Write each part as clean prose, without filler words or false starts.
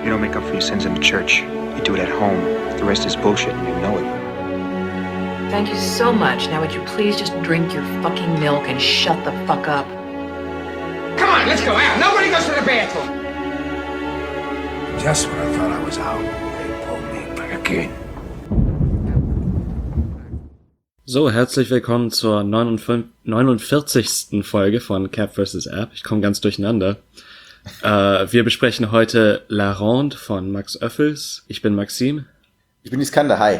You don't make up for your sins in the church. You do it at home. The rest is bullshit and you know it. Thank you so much. Now would you please just drink your fucking milk and shut the fuck up? Come on, let's go out. Nobody goes to the bathroom. Just when I thought I was out, they pulled me back in. So, herzlich willkommen zur 49. Folge von Cap vs. App. Ich komme ganz durcheinander. Wir besprechen heute La Ronde von Max Oeffels. Ich bin Maxim. Ich bin Iskander, hi.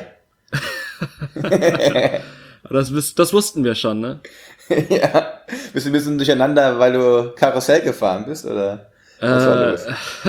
Das wussten wir schon, ne? Ja, bist du ein bisschen durcheinander, weil du Karussell gefahren bist, oder was war los?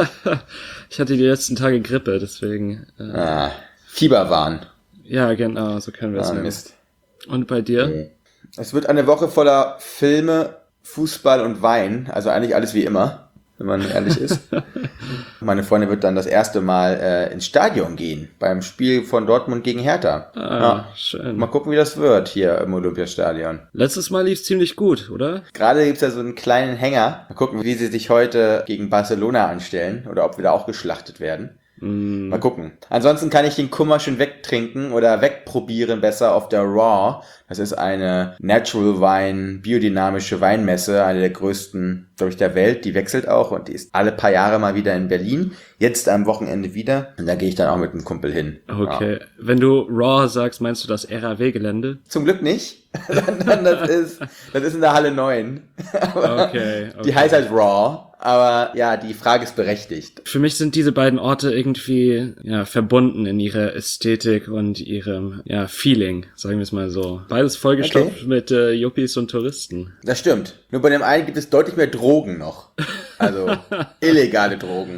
Ich hatte die letzten Tage Grippe, deswegen... Fieberwahn. Ja, genau, so können wir es nennen. Mist. Und bei dir? Okay. Es wird eine Woche voller Filme, Fußball und Wein, also eigentlich alles wie immer, wenn man ehrlich ist. Meine Freundin wird dann das erste Mal ins Stadion gehen, beim Spiel von Dortmund gegen Hertha. Schön. Mal gucken, wie das wird hier im Olympiastadion. Letztes Mal lief es ziemlich gut, oder? Gerade gibt's ja so einen kleinen Hänger. Mal gucken, wie sie sich heute gegen Barcelona anstellen oder ob wir da auch geschlachtet werden. Mal gucken. Ansonsten kann ich den Kummer schon wegtrinken oder wegprobieren besser auf der Raw. Das ist eine Natural Wine, biodynamische Weinmesse, eine der größten, glaube ich, der Welt. Die wechselt auch und die ist alle paar Jahre mal wieder in Berlin. Jetzt am Wochenende wieder. Und da gehe ich dann auch mit einem Kumpel hin. Okay. Ja. Wenn du Raw sagst, meinst du das RAW-Gelände? Zum Glück nicht. das ist in der Halle 9. Okay. Die heißt halt Raw. Aber ja, die Frage ist berechtigt. Für mich sind diese beiden Orte irgendwie verbunden in ihrer Ästhetik und ihrem Feeling, sagen wir es mal so. Beides vollgestopft mit Yuppies und Touristen. Das stimmt. Nur bei dem einen gibt es deutlich mehr Drogen noch. Also illegale Drogen.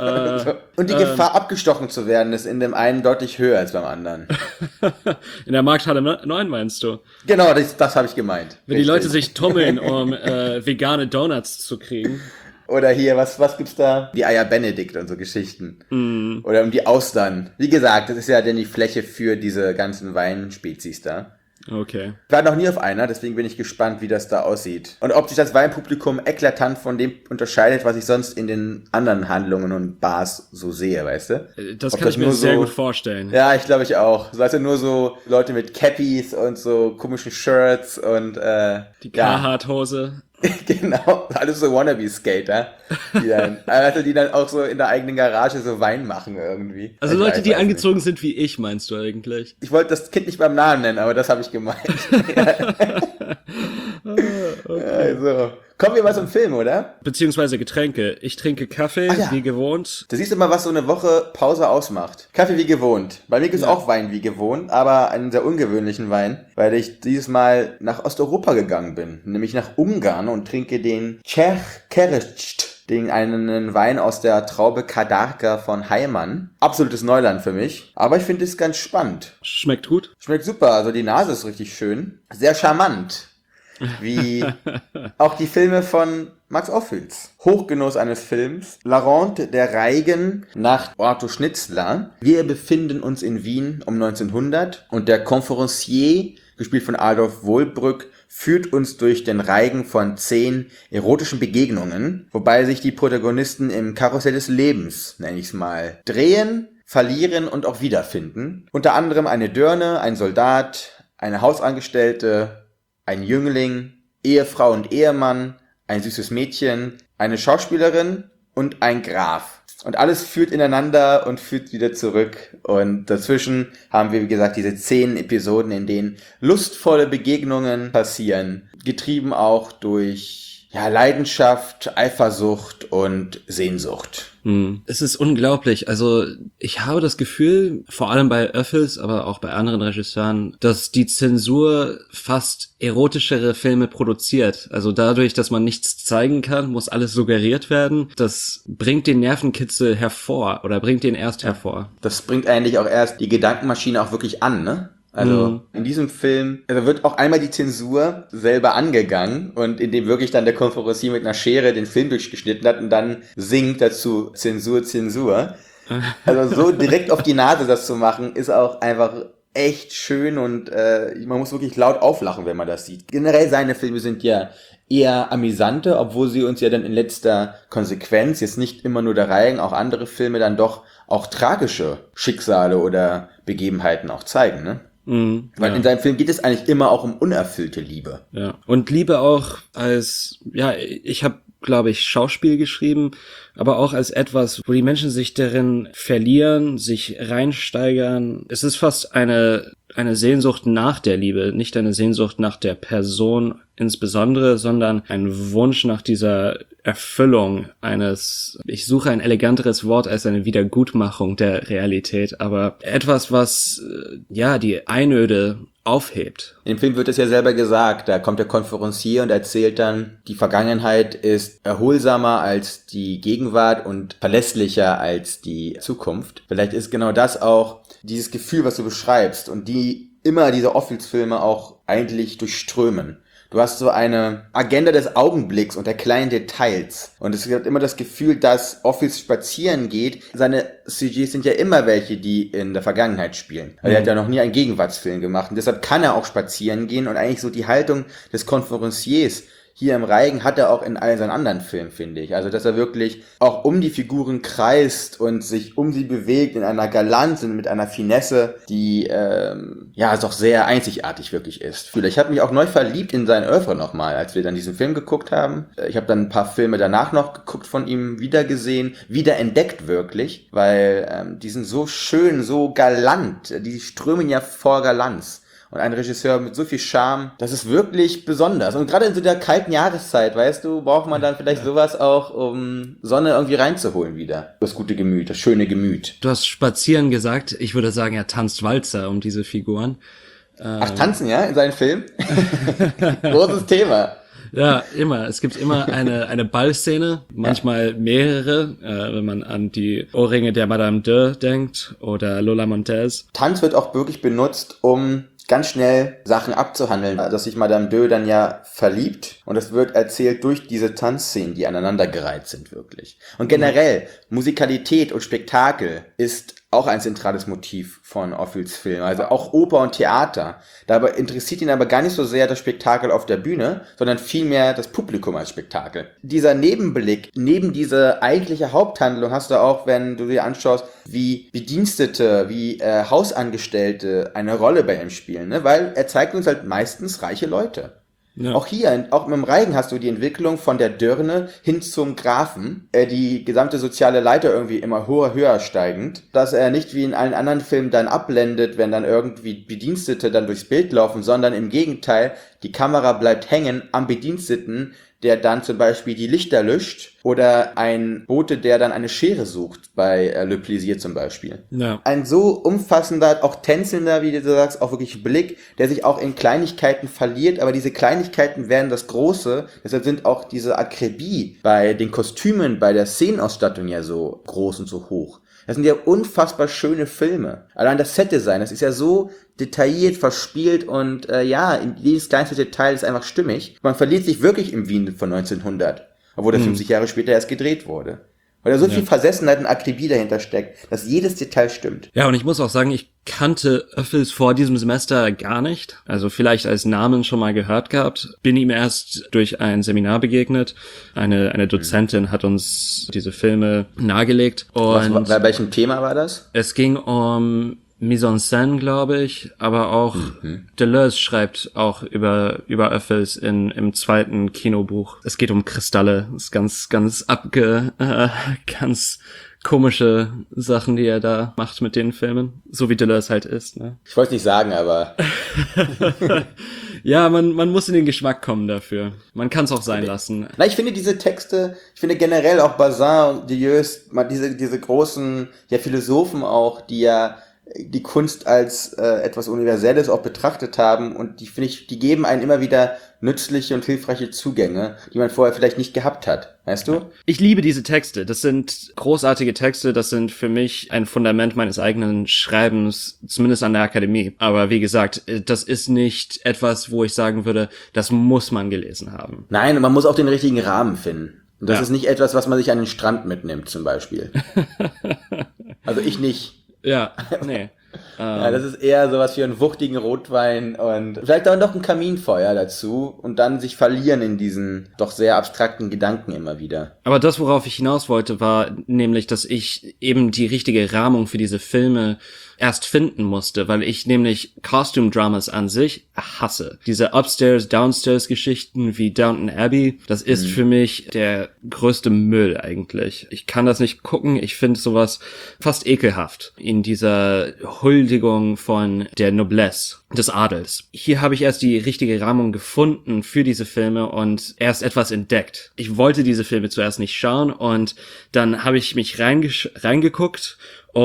Und die Gefahr, abgestochen zu werden, ist in dem einen deutlich höher als beim anderen. In der Markthalle 9 meinst du? Genau, das habe ich gemeint. Wenn die Leute sich tummeln, um vegane Donuts zu kriegen. Oder hier, was gibt's da? Die Eier Benedikt und so Geschichten. Oder um die Austern. Wie gesagt, das ist ja dann die Fläche für diese ganzen Weinspezies da. Okay. Ich war noch nie auf einer, deswegen bin ich gespannt, wie das da aussieht. Und ob sich das Weinpublikum eklatant von dem unterscheidet, was ich sonst in den anderen Handlungen und Bars so sehe, weißt du? Das kann ich mir sehr gut vorstellen. Ja, ich glaube ich auch. Weißt du, nur so Leute mit Cappies und so komischen Shirts und die Carhartt-Hose. Genau, alles so Wannabe-Skater, die dann auch so in der eigenen Garage so Wein machen irgendwie. Also Leute, die angezogen sind wie ich, meinst du eigentlich? Ich wollte das Kind nicht beim Namen nennen, aber das habe ich gemeint. Okay. Also, kommen wir mal zum Film, oder? Beziehungsweise Getränke. Ich trinke Kaffee, wie gewohnt. Da siehst du mal, was so eine Woche Pause ausmacht. Kaffee wie gewohnt. Bei mir gibt's auch Wein wie gewohnt, aber einen sehr ungewöhnlichen Wein, weil ich dieses Mal nach Osteuropa gegangen bin, nämlich nach Ungarn und trinke den Czech Kereszt, einen Wein aus der Traube Kadarka von Heimann. Absolutes Neuland für mich, aber ich finde es ganz spannend. Schmeckt gut? Schmeckt super, also die Nase ist richtig schön. Sehr charmant. Wie auch die Filme von Max Oeffels. Hochgenuss eines Films. La Ronde, der Reigen nach Otto Schnitzler. Wir befinden uns in Wien um 1900 und der Conférencier, gespielt von Adolf Wohlbrück, führt uns durch den Reigen von 10 erotischen Begegnungen, wobei sich die Protagonisten im Karussell des Lebens, nenne ich es mal, drehen, verlieren und auch wiederfinden. Unter anderem eine Dirne, ein Soldat, eine Hausangestellte, ein Jüngling, Ehefrau und Ehemann, ein süßes Mädchen, eine Schauspielerin und ein Graf. Und alles führt ineinander und führt wieder zurück. Und dazwischen haben wir, wie gesagt, diese 10 Episoden, in denen lustvolle Begegnungen passieren. Getrieben auch durch Leidenschaft, Eifersucht und Sehnsucht. Es ist unglaublich. Also ich habe das Gefühl, vor allem bei Oeffels, aber auch bei anderen Regisseuren, dass die Zensur fast erotischere Filme produziert. Also dadurch, dass man nichts zeigen kann, muss alles suggeriert werden. Das bringt den Nervenkitzel hervor oder bringt den erst hervor. Das bringt eigentlich auch erst die Gedankenmaschine auch wirklich an, ne? Also in diesem Film wird auch einmal die Zensur selber angegangen und indem wirklich dann der Conférencier mit einer Schere den Film durchgeschnitten hat und dann singt dazu Zensur, Zensur. Also so direkt auf die Nase das zu machen, ist auch einfach echt schön und man muss wirklich laut auflachen, wenn man das sieht. Generell seine Filme sind ja eher amüsante, obwohl sie uns ja dann in letzter Konsequenz, jetzt nicht immer nur der Reigen, auch andere Filme dann doch auch tragische Schicksale oder Begebenheiten auch zeigen, ne? Weil in seinem Film geht es eigentlich immer auch um unerfüllte Liebe. Ja. Und Liebe auch als, ich habe, glaube ich, Schauspiel geschrieben, aber auch als etwas, wo die Menschen sich darin verlieren, sich reinsteigern. Es ist fast eine Sehnsucht nach der Liebe, nicht eine Sehnsucht nach der Person insbesondere, sondern ein Wunsch nach dieser Erfüllung ich suche ein eleganteres Wort als eine Wiedergutmachung der Realität, aber etwas, was, die Einöde aufhebt. Im Film wird es ja selber gesagt, da kommt der Konferencier und erzählt dann, die Vergangenheit ist erholsamer als die Gegenwart und verlässlicher als die Zukunft. Vielleicht ist genau das auch dieses Gefühl, was du beschreibst und die immer diese Office-Filme auch eigentlich durchströmen. Du hast so eine Agenda des Augenblicks und der kleinen Details. Und es gibt immer das Gefühl, dass Office spazieren geht. Seine Sujets sind ja immer welche, die in der Vergangenheit spielen. Also er hat ja noch nie einen Gegenwartsfilm gemacht. Und deshalb kann er auch spazieren gehen. Und eigentlich so die Haltung des Konferenciers hier im Reigen hat er auch in all seinen anderen Filmen, finde ich. Also, dass er wirklich auch um die Figuren kreist und sich um sie bewegt in einer Galanz und mit einer Finesse, die, doch sehr einzigartig wirklich ist. Ich habe mich auch neu verliebt in sein Oeuvre nochmal, als wir dann diesen Film geguckt haben. Ich habe dann ein paar Filme danach noch geguckt, von ihm wiedergesehen, wiederentdeckt wirklich, weil die sind so schön, so galant, die strömen ja vor Galanz. Und ein Regisseur mit so viel Charme, das ist wirklich besonders. Und gerade in so der kalten Jahreszeit, weißt du, braucht man dann vielleicht sowas auch, um Sonne irgendwie reinzuholen wieder. Das gute Gemüt, das schöne Gemüt. Du hast spazieren gesagt, ich würde sagen, er tanzt Walzer um diese Figuren. Ach, tanzen, ja, in seinen Filmen? Großes Thema. Ja, immer. Es gibt immer eine Ballszene, manchmal mehrere, wenn man an die Ohrringe der Madame de denkt oder Lola Montez. Tanz wird auch wirklich benutzt, um ganz schnell Sachen abzuhandeln, dass sich Madame de dann ja verliebt und es wird erzählt durch diese Tanzszenen, die aneinandergereiht sind wirklich. Und generell, Musikalität und Spektakel ist auch ein zentrales Motiv von Ophuls Film, also auch Oper und Theater. Dabei interessiert ihn aber gar nicht so sehr das Spektakel auf der Bühne, sondern vielmehr das Publikum als Spektakel. Dieser Nebenblick, neben dieser eigentliche Haupthandlung hast du auch, wenn du dir anschaust, wie Bedienstete, wie Hausangestellte eine Rolle bei ihm spielen, ne? Weil er zeigt uns halt meistens reiche Leute. Ja. Auch hier, auch mit dem Reigen hast du die Entwicklung von der Dirne hin zum Grafen, die gesamte soziale Leiter irgendwie immer höher steigend, dass er nicht wie in allen anderen Filmen dann abblendet, wenn dann irgendwie Bedienstete dann durchs Bild laufen, sondern im Gegenteil, die Kamera bleibt hängen am Bediensteten, der dann zum Beispiel die Lichter löscht oder ein Bote, der dann eine Schere sucht, bei Le Plaisir zum Beispiel. Ja. Ein so umfassender, auch tänzelnder, wie du sagst, auch wirklich Blick, der sich auch in Kleinigkeiten verliert, aber diese Kleinigkeiten werden das Große, deshalb sind auch diese Akribie bei den Kostümen, bei der Szenenausstattung ja so groß und so hoch. Das sind ja unfassbar schöne Filme. Allein das Set-Design, das ist ja so detailliert, verspielt und in jedes kleinste Detail ist einfach stimmig. Man verliert sich wirklich im Wien von 1900, obwohl das 50 Jahre später erst gedreht wurde. Weil da so viel Versessenheit und Akribie dahinter steckt, dass jedes Detail stimmt. Ja, und ich muss auch sagen, ich kannte Oephels vor diesem Semester gar nicht. Also vielleicht als Namen schon mal gehört gehabt. Bin ihm erst durch ein Seminar begegnet. Eine Dozentin hat uns diese Filme nahegelegt. Und bei welchem Thema war das? Es ging um Mise en scène, glaube ich, aber auch Deleuze schreibt auch über Oephels im zweiten Kinobuch. Es geht um Kristalle. Das ist ganz ganz komische Sachen, die er da macht mit den Filmen. So wie Deleuze halt ist, ne? Ich wollte es nicht sagen, aber ja, man muss in den Geschmack kommen dafür. Man kann es auch sein lassen. Na, ich finde diese Texte, ich finde generell auch Bazin und Deleuze, diese großen Philosophen auch, die ja die Kunst als etwas Universelles auch betrachtet haben und die, finde ich, die geben einen immer wieder nützliche und hilfreiche Zugänge, die man vorher vielleicht nicht gehabt hat, weißt du? Ich liebe diese Texte, das sind großartige Texte, das sind für mich ein Fundament meines eigenen Schreibens, zumindest an der Akademie. Aber wie gesagt, das ist nicht etwas, wo ich sagen würde, das muss man gelesen haben. Nein, man muss auch den richtigen Rahmen finden. Und das ist nicht etwas, was man sich an den Strand mitnimmt, zum Beispiel. Also ich nicht. Ja, nee. Ja, das ist eher sowas wie einen wuchtigen Rotwein und vielleicht auch noch ein Kaminfeuer dazu und dann sich verlieren in diesen doch sehr abstrakten Gedanken immer wieder. Aber das, worauf ich hinaus wollte, war nämlich, dass ich eben die richtige Rahmung für diese Filme erst finden musste, weil ich nämlich Costume Dramas an sich hasse. Diese Upstairs-Downstairs-Geschichten wie Downton Abbey, das ist für mich der größte Müll eigentlich. Ich kann das nicht gucken, ich finde sowas fast ekelhaft in dieser Huldigung von der Noblesse, des Adels. Hier habe ich erst die richtige Rahmung gefunden für diese Filme und erst etwas entdeckt. Ich wollte diese Filme zuerst nicht schauen und dann habe ich mich reingeguckt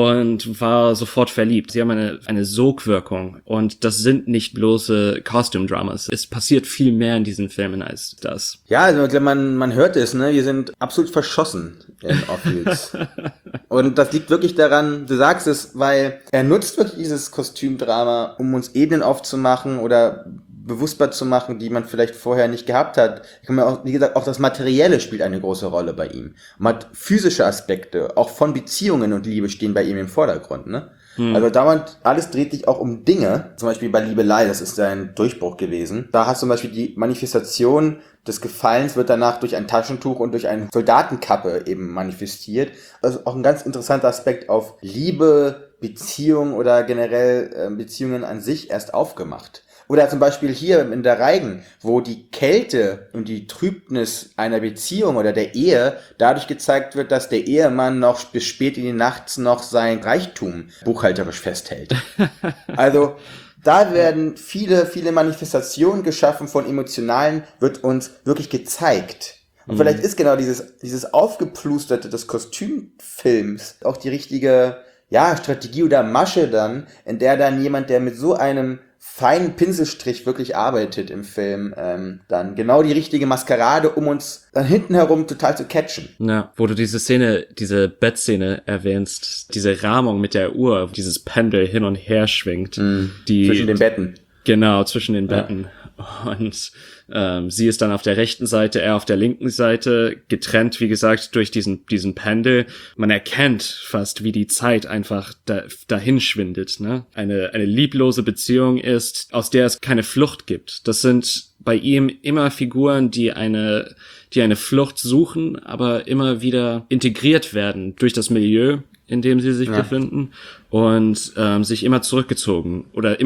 und war sofort verliebt. Sie haben eine Sogwirkung und das sind nicht bloße Costume-Dramas. Es passiert viel mehr in diesen Filmen als das. Ja, also man hört es, ne? Wir sind absolut verschossen in Ophuls. Und das liegt wirklich daran, du sagst es, weil er nutzt wirklich dieses Kostümdrama, um uns Ebenen aufzumachen oder bewusstbar zu machen, die man vielleicht vorher nicht gehabt hat. Wie gesagt, auch das Materielle spielt eine große Rolle bei ihm. Man hat physische Aspekte, auch von Beziehungen und Liebe stehen bei ihm im Vordergrund, ne? Also dauernd, alles dreht sich auch um Dinge, zum Beispiel bei Liebelei, das ist sein Durchbruch gewesen. Da hast du zum Beispiel die Manifestation des Gefallens wird danach durch ein Taschentuch und durch eine Soldatenkappe eben manifestiert. Also auch ein ganz interessanter Aspekt auf Liebe, Beziehung oder generell Beziehungen an sich erst aufgemacht. Oder zum Beispiel hier in der Reigen, wo die Kälte und die Trübnis einer Beziehung oder der Ehe dadurch gezeigt wird, dass der Ehemann noch bis spät in die Nacht noch sein Reichtum buchhalterisch festhält. Also da werden viele, viele Manifestationen geschaffen von Emotionalen, wird uns wirklich gezeigt. Und vielleicht ist genau dieses Aufgeplusterte des Kostümfilms auch die richtige, Strategie oder Masche dann, in der dann jemand, der mit so einem feinen Pinselstrich wirklich arbeitet im Film, dann genau die richtige Maskerade, um uns dann hinten herum total zu catchen. Ja, wo du diese Bettszene erwähnst, diese Rahmung mit der Uhr, wo dieses Pendel hin und her schwingt. Zwischen den Betten. Genau, zwischen den Betten. Und sie ist dann auf der rechten Seite, er auf der linken Seite, getrennt, wie gesagt, durch diesen Pendel. Man erkennt fast, wie die Zeit einfach dahin schwindet, ne? Eine lieblose Beziehung ist, aus der es keine Flucht gibt. Das sind bei ihm immer Figuren, die eine Flucht suchen, aber immer wieder integriert werden durch das Milieu, in dem sie sich befinden und sich immer zurückgezogen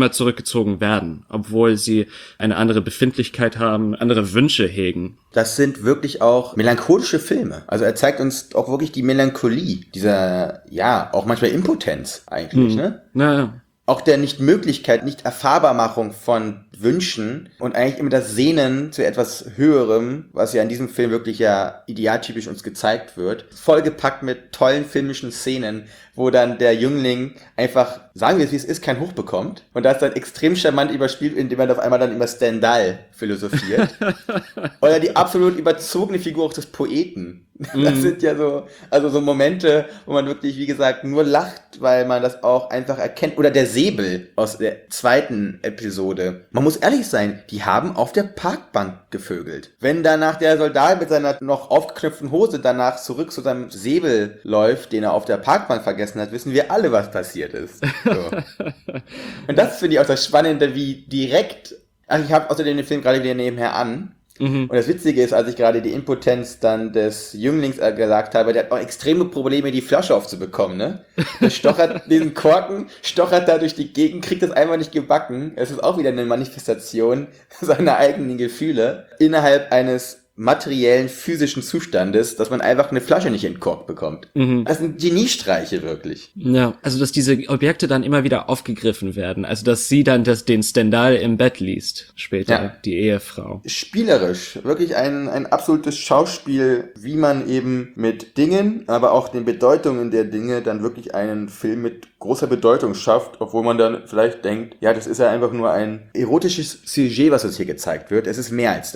werden, obwohl sie eine andere Befindlichkeit haben, andere Wünsche hegen. Das sind wirklich auch melancholische Filme. Also er zeigt uns auch wirklich die Melancholie, dieser, auch manchmal Impotenz eigentlich, ne? Naja. Auch der Nichtmöglichkeit, Nicht-Erfahrbarmachung von Wünschen und eigentlich immer das Sehnen zu etwas Höherem, was ja in diesem Film wirklich idealtypisch uns gezeigt wird. Vollgepackt mit tollen filmischen Szenen, wo dann der Jüngling einfach, sagen wir es wie es ist, kein Hoch bekommt. Und das dann extrem charmant überspielt, indem er auf einmal dann über Stendhal philosophiert. Oder die absolut überzogene Figur auch des Poeten. Das sind ja so Momente, wo man wirklich, wie gesagt, nur lacht, weil man das auch einfach erkennt. Oder der Säbel aus der zweiten Episode. Man muss ehrlich sein, die haben auf der Parkbank gevögelt. Wenn danach der Soldat mit seiner noch aufgeknöpften Hose danach zurück zu seinem Säbel läuft, den er auf der Parkbank vergessen hat, wissen wir alle, was passiert ist. So. Und das finde ich auch das Spannende, wie direkt, also ich habe außerdem den Film gerade wieder nebenher an. Und das Witzige ist, als ich gerade die Impotenz dann des Jünglings gesagt habe, der hat auch extreme Probleme, die Flasche aufzubekommen, ne? Der stochert diesen Korken, stochert da durch die Gegend, kriegt das einfach nicht gebacken. Es ist auch wieder eine Manifestation seiner eigenen Gefühle innerhalb eines materiellen, physischen Zustandes, dass man einfach eine Flasche nicht entkorkt bekommt. Das sind Geniestreiche, wirklich. Ja, also dass diese Objekte dann immer wieder aufgegriffen werden. Also dass sie dann den Stendhal im Bett liest, später, die Ehefrau. Spielerisch, wirklich ein absolutes Schauspiel, wie man eben mit Dingen, aber auch den Bedeutungen der Dinge dann wirklich einen Film mit großer Bedeutung schafft, obwohl man dann vielleicht denkt, das ist ja einfach nur ein erotisches Sujet, was uns hier gezeigt wird. Es ist mehr als das.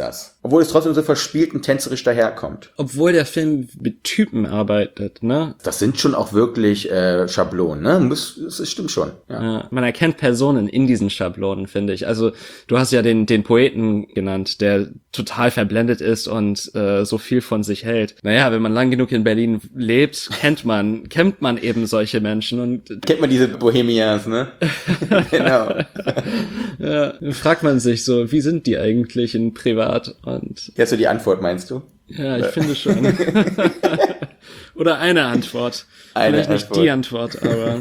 Obwohl es trotzdem so verspielt und tänzerisch daherkommt. Obwohl der Film mit Typen arbeitet, ne? Das sind schon auch wirklich Schablonen, ne? Das stimmt schon. Ja. Man erkennt Personen in diesen Schablonen, finde ich. Also du hast ja den Poeten genannt, der total verblendet ist und so viel von sich hält. Naja, wenn man lang genug in Berlin lebt, kennt man eben solche Menschen und kennt man diese Bohemians, ne? Genau. Ja, fragt man sich so, wie sind die eigentlich in Privat? Und hast du die Antwort, meinst du? ja, ich finde schon. Oder eine Antwort. Vielleicht nicht die Antwort, aber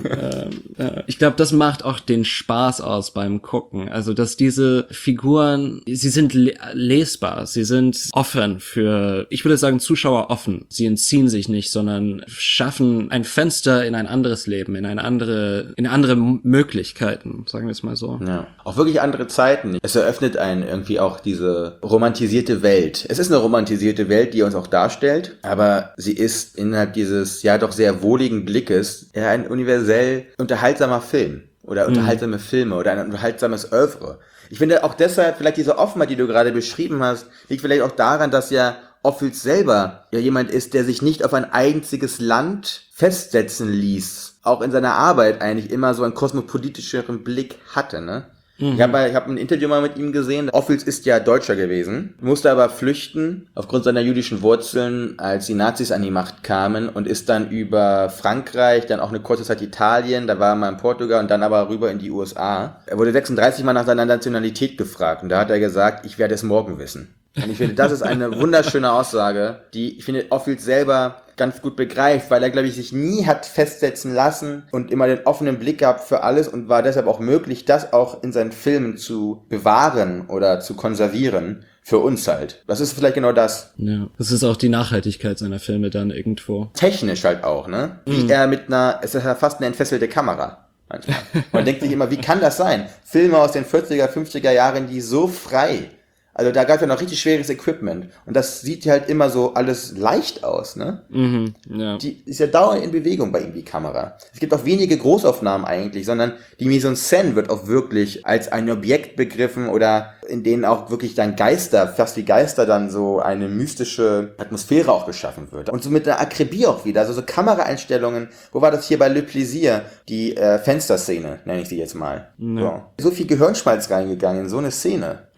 ich glaube, das macht auch den Spaß aus beim Gucken. Also, dass diese Figuren, sie sind lesbar, sie sind offen für, ich würde sagen, Zuschauer offen. Sie entziehen sich nicht, sondern schaffen ein Fenster in ein anderes Leben, in andere Möglichkeiten, sagen wir es mal so. Ja. Auch wirklich andere Zeiten. Es eröffnet einen irgendwie auch diese romantisierte Welt. Es ist eine romantisierte Welt, die uns auch darstellt, aber sie ist innerhalb dieses, ja doch sehr wohligen Blickes, ja ein universell unterhaltsamer Film oder unterhaltsame Filme oder ein unterhaltsames Oeuvre. Ich finde auch deshalb, vielleicht diese Offenheit, die du gerade beschrieben hast, liegt vielleicht auch daran, dass ja Ophuls selber ja jemand ist, der sich nicht auf ein einziges Land festsetzen ließ. Auch in seiner Arbeit eigentlich immer so einen kosmopolitischeren Blick hatte, ne? Ich hab ein Interview mal mit ihm gesehen. Ophuls ist ja Deutscher gewesen, musste aber flüchten aufgrund seiner jüdischen Wurzeln, als die Nazis an die Macht kamen und ist dann über Frankreich, dann auch eine kurze Zeit Italien, da war er mal in Portugal und dann aber rüber in die USA. Er wurde 36 Mal nach seiner Nationalität gefragt und da hat er gesagt, ich werde es morgen wissen. Und ich finde, das ist eine wunderschöne Aussage, die, ich finde, Ophuls selber ganz gut begreift, weil er, glaube ich, sich nie hat festsetzen lassen und immer den offenen Blick gehabt für alles und war deshalb auch möglich, das auch in seinen Filmen zu bewahren oder zu konservieren. Für uns halt. Das ist vielleicht genau das. Ja, das ist auch die Nachhaltigkeit seiner Filme dann irgendwo. Technisch halt auch, ne? Wie er es ist ja fast eine entfesselte Kamera. Manchmal. Man denkt sich immer, wie kann das sein? Filme aus den 40er, 50er Jahren, die so frei. Also da gab es ja noch richtig schweres Equipment. Und das sieht ja halt immer so alles leicht aus, ne? Ja. Die ist ja dauernd in Bewegung bei ihm, die Kamera. Es gibt auch wenige Großaufnahmen eigentlich, sondern die Mise en scène wird auch wirklich als ein Objekt begriffen oder in denen auch wirklich dann fast wie Geister dann so eine mystische Atmosphäre auch geschaffen wird. Und so mit einer Akribie auch wieder, also so Kameraeinstellungen. Wo war das hier bei Le Plaisir? Die Fensterszene, nenne ich sie jetzt mal. Ja. So viel Gehirnschmalz reingegangen in so eine Szene.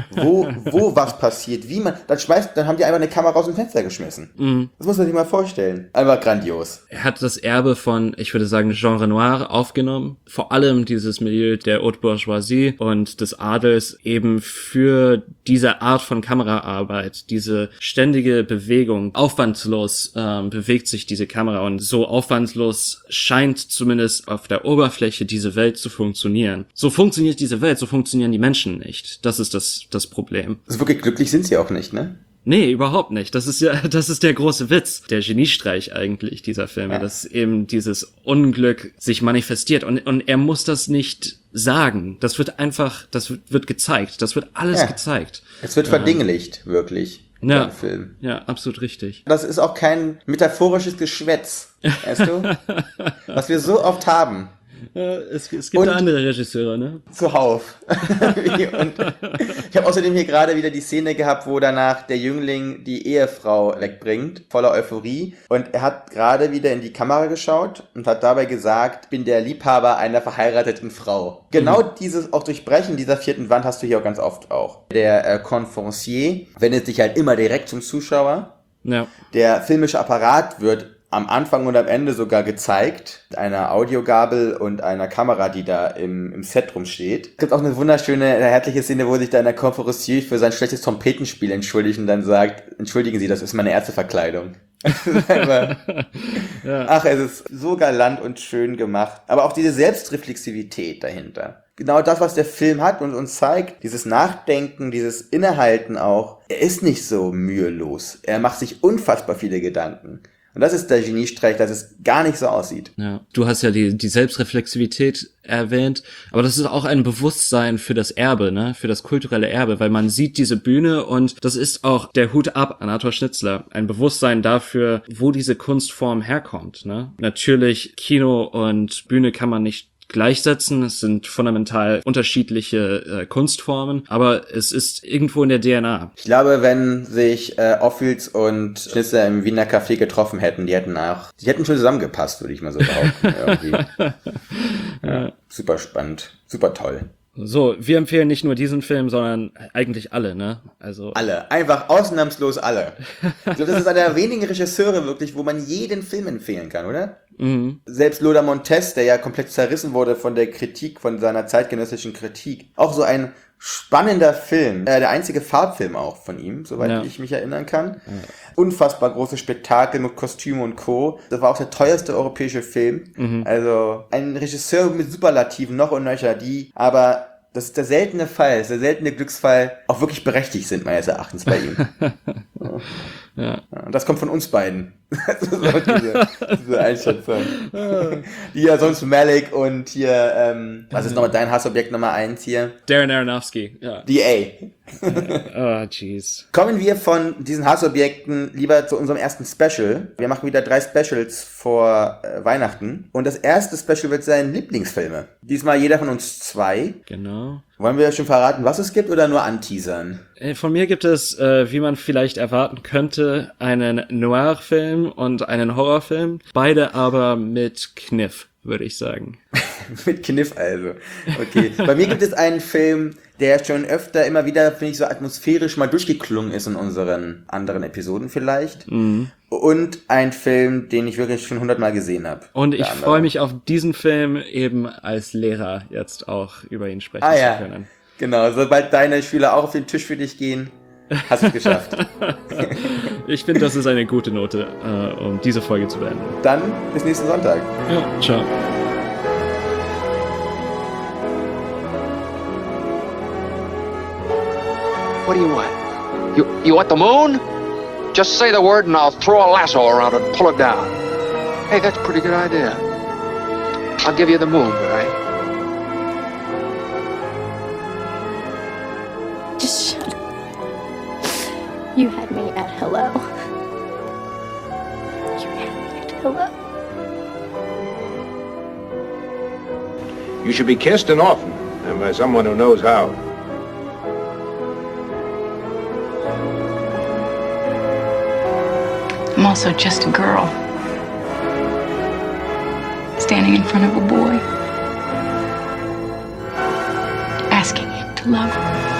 Wo was passiert, wie man, dann haben die einfach eine Kamera aus dem Fenster geschmissen. Das muss man sich mal vorstellen. Einfach grandios. Er hat das Erbe von, ich würde sagen, Jean Renoir aufgenommen. Vor allem dieses Milieu der Haute Bourgeoisie und des Adels eben für diese Art von Kameraarbeit, diese ständige Bewegung. Aufwandslos bewegt sich diese Kamera und so aufwandslos scheint zumindest auf der Oberfläche diese Welt zu funktionieren. So funktioniert diese Welt, so funktionieren die Menschen nicht. Das ist das Problem. Also wirklich glücklich sind sie auch nicht, ne? Nee, überhaupt nicht. Das ist der große Witz, der Geniestreich eigentlich dieser Filme, dass eben dieses Unglück sich manifestiert und er muss das nicht sagen. Das wird gezeigt. Das wird alles gezeigt. Es wird verdinglicht, wirklich. Ja, Film. Ja, absolut richtig. Das ist auch kein metaphorisches Geschwätz, weißt du? Was wir so oft haben. Es gibt da andere Regisseure, ne? Zuhauf. Und ich habe außerdem hier gerade wieder die Szene gehabt, wo danach der Jüngling die Ehefrau wegbringt, voller Euphorie. Und er hat gerade wieder in die Kamera geschaut und hat dabei gesagt, bin der Liebhaber einer verheirateten Frau. Genau dieses auch Durchbrechen dieser vierten Wand hast du hier auch ganz oft auch. Der Conférencier wendet sich halt immer direkt zum Zuschauer. Ja. Der filmische Apparat wird am Anfang und am Ende sogar gezeigt, mit einer Audiogabel und einer Kamera, die da im Set rumsteht. Es gibt auch eine wunderschöne, herzliche Szene, wo sich da der Conférencier für sein schlechtes Trompetenspiel entschuldigt und dann sagt, entschuldigen Sie, das ist meine Ärzteverkleidung. Ach, es ist so galant und schön gemacht. Aber auch diese Selbstreflexivität dahinter. Genau das, was der Film hat und uns zeigt, dieses Nachdenken, dieses Innehalten auch, er ist nicht so mühelos. Er macht sich unfassbar viele Gedanken. Und das ist der Geniestreich, dass es gar nicht so aussieht. Ja, du hast ja die Selbstreflexivität erwähnt, aber das ist auch ein Bewusstsein für das Erbe, ne, für das kulturelle Erbe, weil man sieht diese Bühne und das ist auch der Hut ab an Arthur Schnitzler, ein Bewusstsein dafür, wo diese Kunstform herkommt, ne. Natürlich Kino und Bühne kann man nicht gleichsetzen. Es sind fundamental unterschiedliche Kunstformen, aber es ist irgendwo in der DNA. Ich glaube, wenn sich Ophüls und Schnitzer im Wiener Café getroffen hätten, die hätten schon zusammengepasst, würde ich mal so behaupten. Irgendwie. Ja, super spannend, super toll. So, wir empfehlen nicht nur diesen Film, sondern eigentlich alle, ne? Also alle, einfach ausnahmslos alle. Ich glaube, das ist einer der wenigen Regisseure wirklich, wo man jeden Film empfehlen kann, oder? Mhm. Selbst Lothar Montes, der ja komplett zerrissen wurde von der Kritik, von seiner zeitgenössischen Kritik. Auch so ein spannender Film. Der einzige Farbfilm auch von ihm, soweit ich mich erinnern kann. Ja. Unfassbar großes Spektakel mit Kostümen und Co. Das war auch der teuerste europäische Film. Mhm. Also ein Regisseur mit Superlativen noch und nöcher, die aber, das ist der seltene Fall, das ist der seltene Glücksfall, auch wirklich berechtigt sind meines Erachtens bei ihm. Ja. Und das kommt von uns beiden. Das ist auch diese Einschätzung. Die ja sonst Malick und hier, was ist nochmal dein Hassobjekt Nummer 1 hier? Darren Aronofsky, ja. DA. Oh, jeez. Kommen wir von diesen Hassobjekten lieber zu unserem ersten Special. Wir machen wieder 3 Specials vor Weihnachten. Und das erste Special wird sein Lieblingsfilme. Diesmal jeder von uns 2. Genau. Wollen wir schon verraten, was es gibt oder nur anteasern? Von mir gibt es, wie man vielleicht erwarten könnte, einen Noir-Film und einen Horrorfilm. Beide aber mit Kniff, würde ich sagen. Mit Kniff also. Okay. Bei mir gibt es einen Film, der schon öfter immer wieder, finde ich, so atmosphärisch mal durchgeklungen ist in unseren anderen Episoden vielleicht. Mhm. Und ein Film, den ich wirklich schon 100-mal gesehen habe. Und ich freue mich auf diesen Film eben als Lehrer jetzt auch über ihn sprechen zu können. Genau, sobald deine Schüler auch auf den Tisch für dich gehen, hast du es geschafft. Ich finde, das ist eine gute Note, um diese Folge zu beenden. Dann bis nächsten Sonntag. Ja, ciao. What do you want? You want the moon? Just say the word and I'll throw a lasso around it and pull it down. Hey, that's a pretty good idea. I'll give you the moon, all right? Just shut up. You had me at hello. You had me at hello. You should be kissed and often, and by someone who knows how. I'm also just a girl, standing in front of a boy, asking him to love her.